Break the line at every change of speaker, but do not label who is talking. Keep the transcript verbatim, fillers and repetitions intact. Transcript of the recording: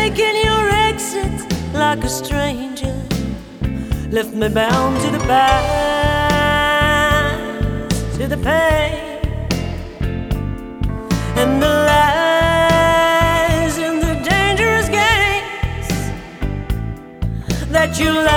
taking your exit like a stranger, left me bound to the past, to the pain and the lies and the dangerous games that you like.